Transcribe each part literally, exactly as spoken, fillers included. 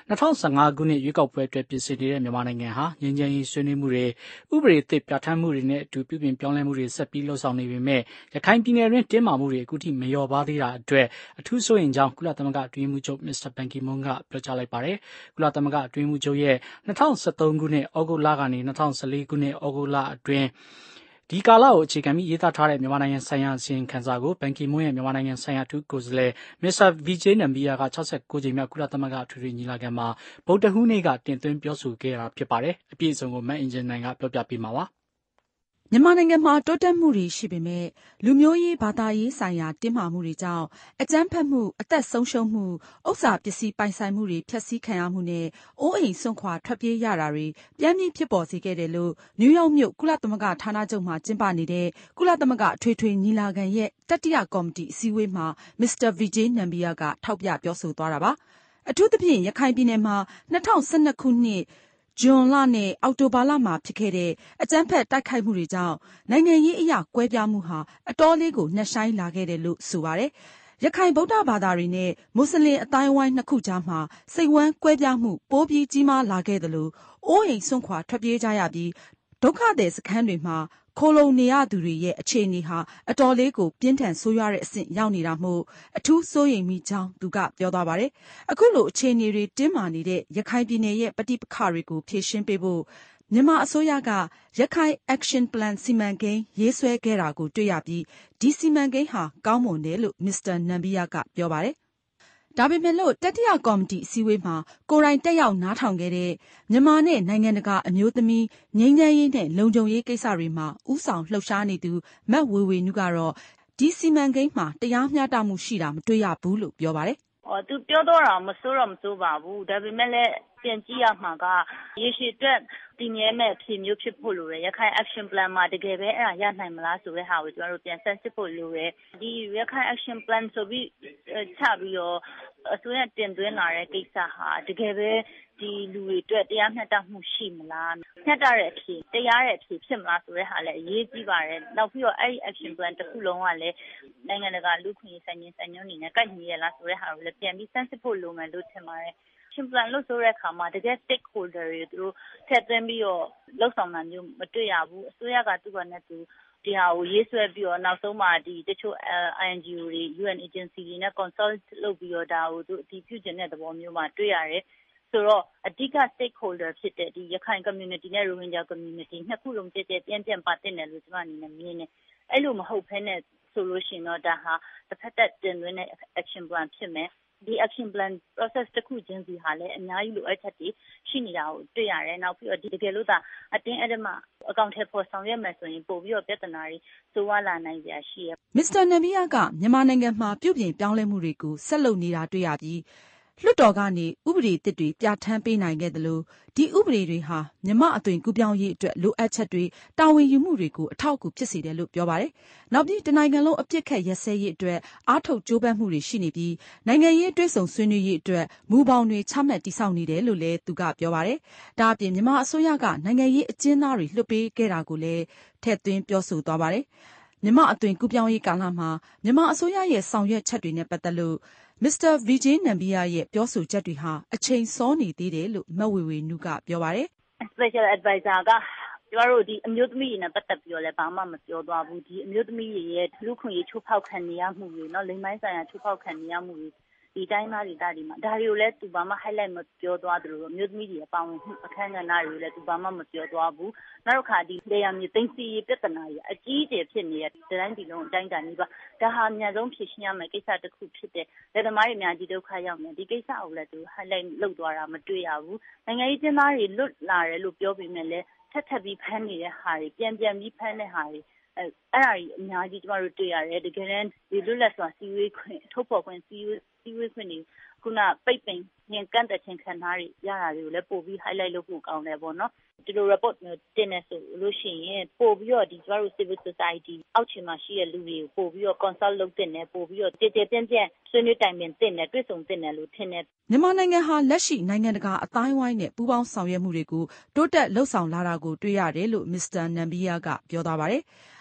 ၂၀၁၅ ခုနှစ်ရွေးကောက်ပွဲအတွက်ပြင်ဆင်နေတဲ့မြန်မာနိုင်ငံဟာငြိမ်းချမ်းရေးဆွေးနွေးမှုတွေဥပဒေသစ်ပြဋ္ဌာန်းမှုတွေနဲ့အတူပြုပြင်ပြောင်းလဲမှုတွေဆက်ပြီးလှုပ်ဆောင်နေပေမဲ့ရခိုင်ပြည်နယ်တွင်းတင်းမာမှုတွေအခုထိမလျော့ပါးသေးတာအတွက်အထူးစိုးရိမ်ကြောင်းကုလသမဂ္ဂအတွင်းရေးမှူးချုပ်မစ္စတာဘန်ကီမွန်းကပြောကြားလိုက်ပါတယ်။ကုလသမဂ္ဂအတွင်းရေးမှူးချုပ်ရဲ့၂၀၁၃ခုနှစ်ဩဂုတ်လကနေ၂၀၁၄ခုနှစ်ဩဂုတ်လအတွင်းဒီကာလကိုအခြေခံပြီးရေးသားထားတဲ့မြန်မာနိုင်ငံဆိုင်ရာအစီရင်ခံစာကိုဘန်ကီမွန်းရဲ့မြန်မာနိုင်ငံဆိုင်ရာအထူးကိုယ်စားလှယ်မစ္စတာဗီဂျေးနမ်ဘီယာက၆၉ကြိမ်မြောက်ကုလသမဂ္ဂအထွေထွေညီလာခံမှာဗုဒ္ဓဟူးနေ့ကတင်သွင်းပြောဆိုခဲ့တာဖြစ်ပါတယ်။အပြည့်အစုံကိုမအင်ဂျင်နိုင်ကပြောပြပေးမှာပါ။မြန်မာနိုင်ငံမှာတိုးတက်မှုတွေရှိပေမဲ့လူမျိုးရေးဘာသာရေးဆိုင်ရာတင်းမာမှုတွေကြောင့်အကြမ်းဖက်မှုအသက်ဆုံးရှုံးမှုဥစ္စာပစ္စည်းပိုင်ဆိုင်မှုတွေဖျက်ဆီးခံရမှုနဲ့အိုးအိမ်စွန့်ခွာထွက်ပြေးရတာတွေပြန်ပြီးဖြစ်ပေါ်စေခဲ့တယ်လို့နယူးယောက်မြို့ကုလသမဂ္ဂဌာနချုပ်မှာကျင်းပနေတဲ့ကုလသမဂ္ဂအထွေထွေညီလာခံရဲ့တတိယကော်မတီအစည်းအဝေးမှာမစ္စတာဗီဂျေးနမ်ဘီယာကထောက်ပြပြောဆိုသွားတာပါ။အထူးသဖြင့်ရခိုင်ပြည်နယ်မှာ၂၀၁၂ခုနှစ်ဇွန်လနဲ့အောက်တိုဘာလမှာဖြစ်ခဲ့တဲ့အကြမ်းဖက်တိုက်ခိုက်မှုတွေကြောင့်နိုင်ငံရေးအရကွဲပြားမှုဟာအတော်လေးကိုနှက်ရှိုင်းလာခဲ့တယ်လို့ဆိုပါတယ်။ရခိုင်ဗုဒ္ဓဘာသာတွေနဲ့မွတ်စလင်အသိုင်းအဝိုင်းနှစ်ခုကြားမှာစိတ်ဝမ်းကွဲပြားမှုပိုပြီးကြီးမားလာခဲ့တယ်လို့အိုးအိမ်စွန့်ခွာထွက်ပြေးကြရပြီးဒုက္ခသည်စခန်းတွေမှာခိုလုံနေရသူတွေရဲ့အခြေအနေဟာအတော်လေးကိုပြင်းထန်ဆိုးရွားတဲ့အဆင့်ရောက်နေတာမို့အထူးစိုးရိမ်မိကြောင်းသူကပြောသွားပါတယ်။အခုလိုအခြေအနေတွေတင်းမာနေတဲ့ရခိုင်ပြည်နယ်ရဲ့ပဋိပက္ခတွေကိုဖြေရှင်းပေးဖို့မြန်မာအစိုးရကရခိုင် Action Plan စီမံကိန်းရေးဆွဲခဲ့တာကိုတွေ့ရပြီးဒီစီမံကိန်းဟာကောင်းမွန်တယ်လို့မစ္စတာနမ်ဘီယာကပြောပါတယ်။ဒါပေမဲ့လို့တတိယကော်မတီအစည်းအဝေးမှာကိုယ်တိုင်တက်ရောက်နားထောင်ခဲ့တဲ့မြန်မာနဲ့နိုင်ငံတကာအမျိုးသမီးငြိမ်းချမ်းရေးနဲ့လုံခြုံရေးကိစ္စတွေမှာဦးဆောင်လှုပ်ရှားနေသူမတ်ဝေဝေနုကတော့ဒီစီမံကိန်းမှာတရားမျှတမှုရှိတာမတွေ့ရဘူးလို့ပြောပါတယ်။အော်သူပြောတော့တာမစိုးတော့မစိုးပါဘူးဒါပေမဲ့လည်းပြန်ကြည့်ရမှာကရေရှည်အတွက်တည်မြဲမဲ့အဖြစ်မျိုးဖြစ်ဖို့လိုတယ်ရခိုင် action plan မှာတကယ်ပဲအဲ့ဒါရနိုင်မလားဆိုတဲ့ဟာကိုကျွန်တော်တို့ပြန်ဆက်စစ်ဖို့လိုတယ်ဒီရခိုင် action plan ဆိုပြီးချပြီးတော့အစိုးရတင်သွင်းလာတဲ့ကိစ္စဟာတကယ်ပဲဒီလူတွေအတွက်တရားမျှတမှုရှိမလားမျှတတဲ့အဖြစ်တရားတဲ့အဖြစ်ဖြစ်မလားဆိုတဲ့ဟာလည်းအရေးကြီးပါတယ်နောက်ပြီးတော့အဲ့ဒီ action plan တစ်ခုလုံးကလည်းနိုင်ငံတကာလူခွင့်ရေးဆိုင်ရင်ဆိုင်ညွှန်းနေနဲ့ကိုက်ညီရလားဆိုတဲ့ဟာကိုလည်းပြန်ပြီးစမ်းစစ်ဖို့လိုမယ်လို့ထင်ပါတယ်ရှင်ပလန်လို့ဆိုတဲ့အခါမှာတကယ် stakeholder တွေသူတို့ထည့်သွင်းပြီးတော့လှုပ်ဆောင်တာမျိုးမတွေ့ရဘူးအစိုးရကသူ့ဘာနဲ့သူဒီဟာကိုရေးဆွဲပြီးတော့နောက်ဆုံးမှဒီတချို့ I N G O တွေ U N agency တွေနဲ့ consult လုပ်ပြီးတော့ဒါကိုသူအတည်ပြုခြင်းတဲ့သဘောမျိုးမှာတွေ့ရတယ်ဆိုတော့အဓိက stakeholder ဖြစ်တဲ့ဒီရခိုင် community နဲ့ Rohingya community နှစ်ခုလုံးကြည့်ကြပြင်းပြင်းပါတင်တယ်လို့ကျွန်မအနေနဲ့မြင်တယ်အဲ့လိုမဟုတ်ဘဲနဲ့ဆိုလို့ရှိရင်တော့ဒါဟာတစ်ဖက်သက်တင်သွင်းတဲ့ action plan ဖြစ်မယ်ဒီ action plan process တစ်ခုချင်းစီဟာလည်းအများကြီးလိုအပ်ချက်တွေရှိနေတာကိုတွေ့ရတယ်နောက်ပြီးတော့ဒီတကယ်လို့သာအတင်းအဓမ္မအကောင့်ထဲပေါ်ဆောင်ရွက်မယ်ဆိုရင်ပို့ပြီးတော့ပြဿနာတွေဆိုးဝါးလာနိုင်ကြရှိရမစ္စတာနမ်ဘီယာကမြန်မာနိုင်ငံမှာပြုပြင်ပြောင်းလဲမှုတွေကိုဆက်လုပ်နေတာတွေ့ရပြီးလွှတ်တော်ကနေဥပဒေသစ်တွေပြဋ္ဌာန်းပေးနိုင်ခဲ့တယ်လို့ဒီဥပဒေတွေဟာမြန်မာအသွင်ကူးပြောင်းရေးအတွက်လိုအပ်ချက်တွေတာဝန်ယူမှုတွေကိုအထောက်အကူဖြစ်စေတယ်လို့ပြောပါတယ်။နောက်ပြီးတနိုင်ငံလုံးအပြစ်ခတ်ရက်စဲရေးအတွက်အားထုတ်ကြိုးပမ်းမှုတွေရှိနေပြီးနိုင်ငံရေးတွဲဆောင်ဆွေးနွေးရေးအတွက်မူပေါင်းတွေချမှတ်တည်ဆောက်နေတယ်လို့လည်းသူကပြောပါတယ်။ဒါအပြင်မြန်မာအစိုးရကနိုင်ငံရေးအကျဉ်းသားတွေလွှတ်ပေးခဲ့တာကိုလည်းထည့်သွင်းပြောဆိုသွားပါတယ်။မြန်မာအသွင်ကူးပြောင်းရေးကာလမှာမြန်မာအစိုးရရဲ့ဆောင်ရွက်ချက်တွေနဲ့ပတ်သက်လို့မစ္စတာဗီဂျေးနမ်ဘီယာရဲ့ပြောဆိုချက်တွေဟာအချိန်စောနေသေးတယ်လို့မဝေဝေနုကပြောပါတယ်။ Special Advisor ကကျမတို့ဒီအမျိုးသမီးတွေနဲ့ပတ်သက်ပြီးတော့လည်းဘာမှမပြောသွားဘူးဒီအမျိုးသမီးတွေရဲ့လူခွင့်ရေးချိုးဖောက်ခံနေရမှုတွေเนาะလိင်ပိုင်းဆိုင်ရာချိုးဖောက်ခံနေရမှုတွေဒီတိုင်းသားတွေတာဒီမှာဒါတွေကိုလည်းသူဘာမှ highlight မပြောသွားသလိုအမျိုးသမီးတွေရဲ့ပါဝင်မှုအခမ်းကဏ္ဍတွေကိုလည်းသူဘာမှမပြောသွားဘူးနောက်တစ်ခါဒီလေယာဉ်မြေသိမ်းဆည်းရေးပြဿနာကြီးအကြီးအကျယ်ဖြစ်နေတဲ့ဒီတိုင်းဒီလုံးအတိုင်းတာနေပါဒါဟာအများဆုံးဖြေရှင်းရမယ့်ကိစ္စတစ်ခုဖြစ်တဲ့လက်သမားတွေအများကြီးဒုက္ခရောက်နေဒီကိစ္စကိုလည်းသူ highlight လုပ်သွားတာမတွေ့ရဘူးနိုင်ငံရေးကျင်းသားတွေလွတ်လာတယ်လို့ပြောပြီးမြဲလဲထပ်ထပ်ပြီးဖမ်းနေတဲ့ဟာတွေပြန်ပြန်ပြီးဖမ်းတဲ့ဟာတွေအဲအဲ့ဒါကြီးအများကြီးကျမတို့တွေ့ရတယ်တကယ်တမ်းဒီလွတ်လပ်စွာစီးဝေးခွင့်ထုတ်ဖော်ခွင့်စီးဝေးစီးဝေးခွင့်တွေခုနပိတ်ပင်ညင်ကန့်တဲ့ချင်းခံထားရရတာတွေကိုလည်းပို့ပြီး highlight လုပ်ဖို့ကောင်းတယ်ပေါ့နော်ဒီလို report မျိုးတင်နေဆိုလို့ရှိရင်ပို့ပြီးတော့ဒီကျမတို့ civil society အောက်ခြေမှာရှိတဲ့လူတွေကိုပို့ပြီးတော့ consult လုပ်တင်တယ်ပို့ပြီးတော့တည်တည်ပြန့်ပြန့်ဆွေးနွေးတိုင်ပင်တင်တယ်တွေ့ဆုံတင်တယ်လို့ထင်တယ်မြန်မာနိုင်ငံဟာလက်ရှိနိုင်ငံတကာအတိုင်းဝိုင်းနဲ့ပူးပေါင်းဆောင်ရွက်မှုတွေကိုတိုးတက်လှုပ်ဆောင်လာတာကိုတွေ့ရတယ်လို့မစ္စတာနမ်ဘီယာကပြောသွားပါတယ်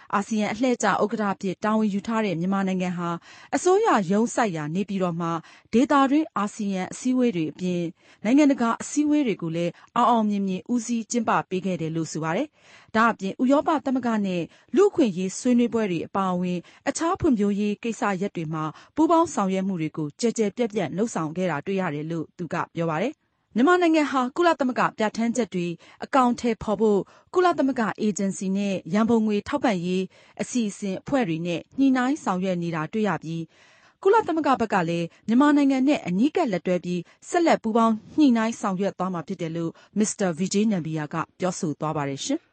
အာဆီယံအလှည့်ကျဥက္ကဋ္ဌအဖြစ်တာဝန်ယူထားတဲ့မြန်မာနိုင်ငံဟာအစိုးရရုံးစိုက်ရာနေပြည်တော်မှာဒေသတွင်းအာဆီယံအစည်းအဝေးတွေအပြင်နိုင်ငံတကာအစည်းအဝေးတွေကိုလည်းအောင်အောင်မြင်မြင်ဦးစီးကျင်းပပေးခဲ့တယ်လို့ဆိုပါတယ်။ဒါအပြင်ဥရောပသမဂ္ဂနဲ့လူ့အခွင့်အရေးဆွေးနွေးပွဲတွေအပါအဝင်အခြားဖွံ့ဖြိုးရေးကိစ္စရပ်တွေမှာပူးပေါင်းဆောင်ရွက်မှုတွေကိုကြဲကြဲပြန့်ပြန့်လှုပ်ဆောင်ခဲ့တာတွေ့ရတယ်လို့သူကပြောပါတယ်။မြန်မာနိုင်ငံဟာကုလသမဂ္ဂပြဋ္ဌာန်းချက်တွေအကောင်အထည်ဖော်ဖို့ကုလသမဂ္ဂအေဂျင်စီနဲ့ရန်ပုံငွေထောက်ပံ့ရေးအစီအစဉ်အဖွဲ့တွေနဲ့ညှိနှိုင်းဆောင်ရွက်နေတာတွေ့ရပြီးကုလသမဂ္ဂဘက်ကလည်းမြန်မာနိုင်ငံနဲ့အနီးကပ်လက်တွဲပြီးဆက်လက်ပူးပေါင်းညှိနှိုင်းဆောင်ရွက်သွားမှာဖြစ်တယ်လို့မစ္စတာ Vijay Nambiar ကပြောဆိုသွားပါတယ်ရှင်။